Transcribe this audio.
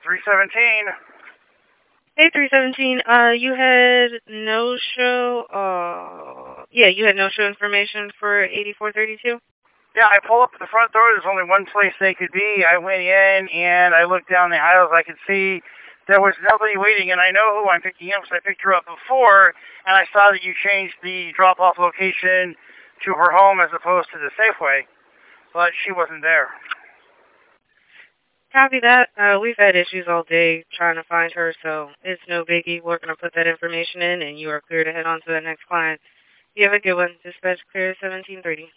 317. Hey, 317. You had no-show. You had no-show information for 8432. Yeah, I pull up at the front door. There's only one place they could be. I went in and I looked down the aisles. I could see there was nobody waiting, and I know who I'm picking up because I picked her up before, and I saw that you changed the drop-off location to her home as opposed to the Safeway, but she wasn't there. Copy that. We've had issues all day trying to find her, so it's no biggie. We're going to put that information in, and you are clear to head on to the next client. You have a good one. Dispatch clear 1730.